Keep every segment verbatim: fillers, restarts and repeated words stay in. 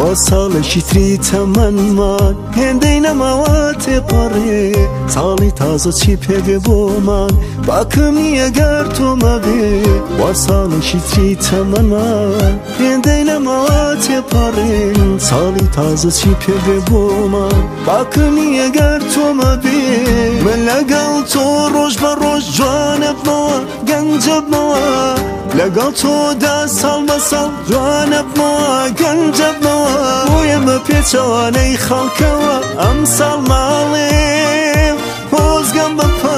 با ساڵێکی تری تەمەنمان هێندەی نەماواتێ پەڕێ ساڵی تازە چی پێگێ بۆمان باکەمی ئەگەر تۆمە بێ با ساڵێکی تری تەمەنمان هێندەی نەماواتێ پەڕێن ساڵی تازە چی پێگێ بۆمان باکەمی ئەگەر تۆمە بێ من لەگەڵ تۆ ڕۆژ بە ڕۆژ جوانە بمەوە گەنجە بمەوە لەگەڵ تۆدا ساڵ بە ساڵ جوانە بمەوە گەنجە بمەوە بۆ ئێمە پێچەوانەی خەڵکەوە ئەم ساڵ ماڵێم خۆزگەم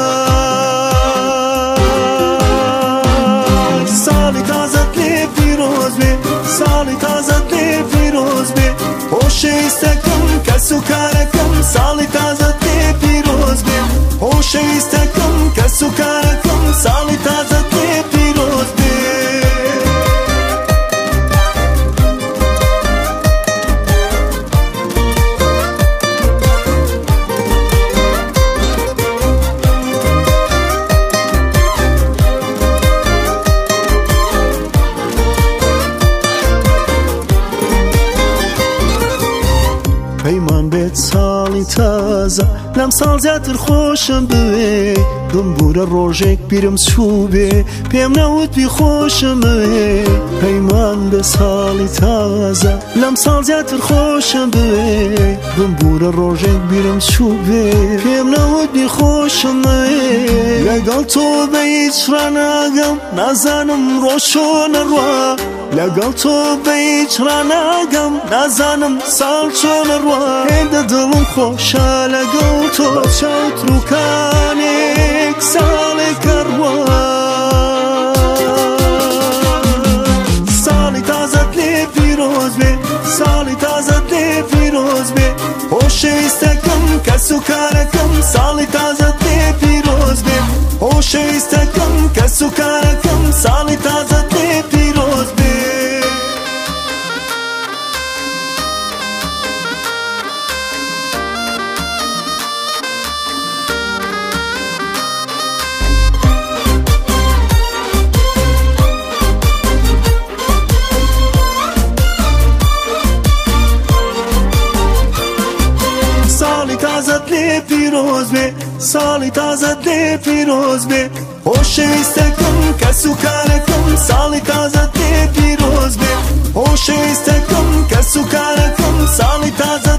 بەپار ساڵی تازەت لێ پیرۆز بێ ساڵی تازەت لێ پیرۆز بێ خۆشەویستەکەم کەس و کارەکەم ساڵی تازەت لێ پیرۆز بێ خۆشەویستەکەم کەس و کارەکەم ساڵی تازەت لێ پیرۆز بێ پەیمان بێت ساڵی تازە لەم ساڵ زیاتر خۆشم بوێ گمبورە ڕۆژێک بیرم چوو بێ پێم نەوت بی خۆشم بوێ پەیمان بێ ساڵی تازە لەم ساڵ زیاتر خۆشم بوێ گمبورە ڕۆژێک بیرم چوو بێ پێم نەوت بی خۆشم بوێ لەگەڵ تۆ بە هیچ ڕاناگەم نازانم ڕۆژۆنە ڕوا لەگەڵ تۆ بە هیچ ڕاناگەم نازانم ساڵ چۆنە ڕوا هێندە دڵم خۆشە لەگەڵ تۆ چاوتروکانێک ساڵێکە ڕوا ساڵی تازەت لێ پیرۆز بێ ساڵی تازەت لێ پیرۆز بێ خۆشەویستەکەم کەس و کارەکەم ساڵی تازەت لێ پیرۆز بێ خۆشەویستەکەم کەس و کارەکەم ساڵی تازەت لێ پیرۆز بێ ساڵی تازەت لێ پیرۆز بێ ساڵی تازەت لێ پیرۆز بێ خۆشەویستەکەم کەس و کارەکەم ساڵی تازەت لێ پیرۆز بێ خۆشەویستەکەم کەس و کارەکەم ساڵی تازەت